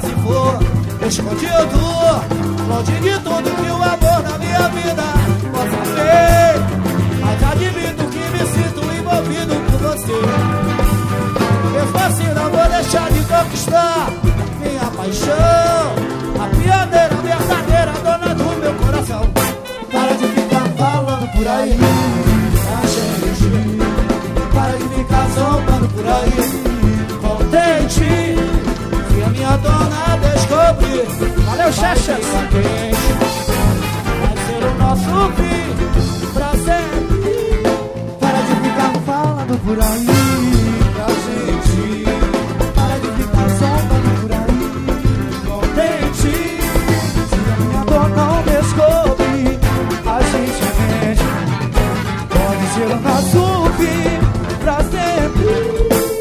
se for escondido, longe de tudo que o amor na minha vida possa ter. Mas admito que me sinto envolvido por você. Mesmo assim não vou deixar de conquistar minha paixão, a pioneira verdadeira, dona do meu coração. Para de ficar falando por aí, a gente. Para de ficar zombando por aí, contente se a minha dona descobrir. Valeu, Xaxa! Vai ser o nosso fim pra sempre. Para de ficar falando por aí, pra gente. Para de ficar zombando por aí, contente se a minha dona não descobrir. A gente é gente, pode ser o nosso fim pra sempre.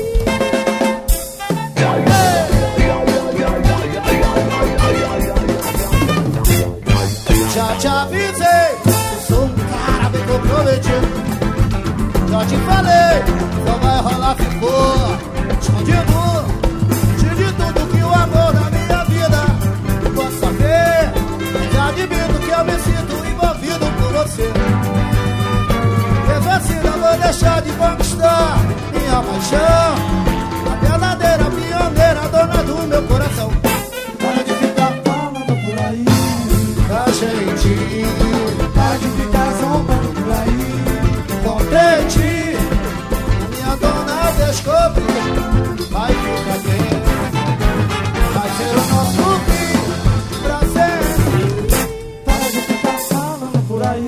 Já te avisei, eu sou um cara bem comprometido. Já te falei, só vai rolar se for escondido, de tudo que o amor na minha vida possa ver. Já admito que eu me sinto envolvido por você. Mesmo assim não vou deixar de conquistar minha paixão, a verdadeira pioneira, dona do meu coração. Para de ficar falando por aí, a gente. Para de ficar zombando por aí, contente a minha dona descobrir. Vai ficar quem? Vai ser o nosso fim pra sempre. Para de ficar falando por aí,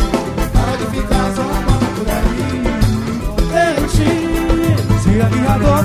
para de ficar zombando por aí, contente se a minha dona